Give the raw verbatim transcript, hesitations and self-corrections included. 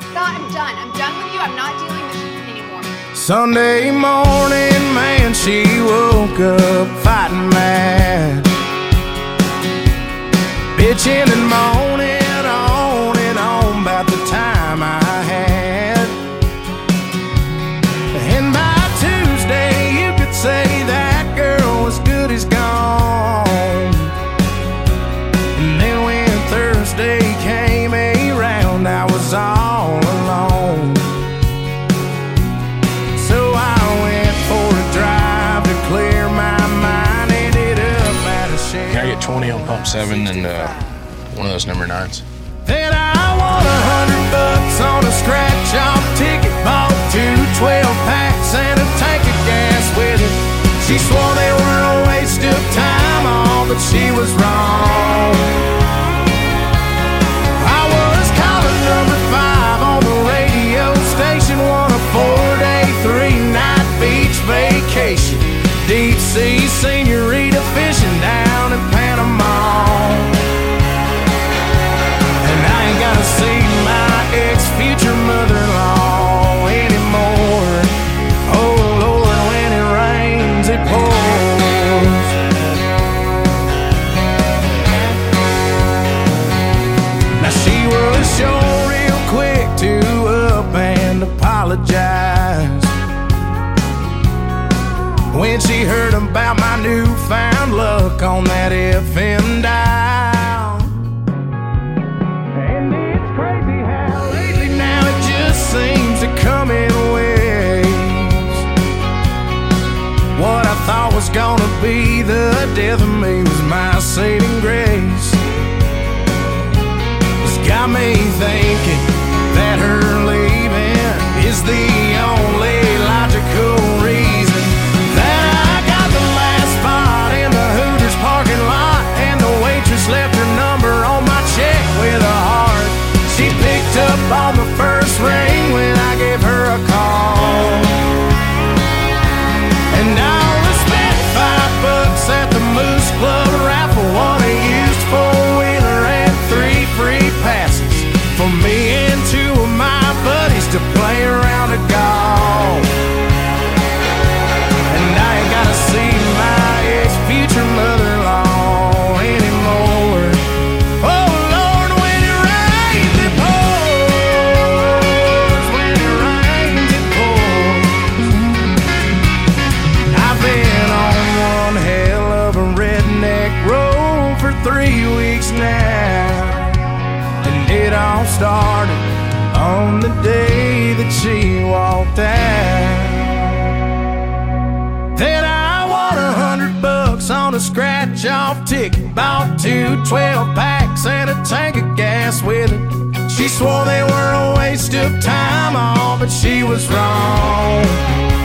Scott, I'm done. I'm done with you. I'm not dealing with you anymore. Sunday morning, man, she woke up fighting mad, bitching and moaning on and on about the time I had. And by Tuesday, you could say that girl was good as gone. And then when Thursday came around, I was all alone. So I went for a drive to clear my mind. Ended up at a shed. Can I get twenty on pump seven and uh, one of those number nines? Then I won a hundred bucks on a scratch-off ticket. Bought two twelve packs and a tank of gas with it. She swore they were a waste of time, all, but she was wrong. I was calling number five on the radio station, won a four-day, three-night beach vacation. Deep-sea senorita fishing down in Panama. And I ain't gotta see my ex-future mother-in-law anymore. Oh Lord, when it rains, it pours. Now she was sure real quick to up and apologize when she heard about my newfound luck on that F M dial. And it's crazy how lately now it just seems to come in waves. What I thought was gonna be the death of me was my saving grace. It's got me thinking that her leaving is the only logical reason that I got the last spot in the Hooters parking lot, and the waitress left her number on my check with a heart. She picked up on the first ring when I gave her a call. And I only spent five bucks at the Moose Club raffle, won a used four-wheeler and three free passes for me and two of my buddies to play around a golf. And I ain't gotta see my ex-future mother-in-law anymore. Oh Lord, when it rains, it pours. When it rains, it pours. I've been on one hell of a redneck road for three weeks now, and it all started on the day that she walked out. Then I won a hundred bucks on a scratch-off ticket. Bought two twelve packs and a tank of gas with it. She swore they were a waste of time, all, but she was wrong.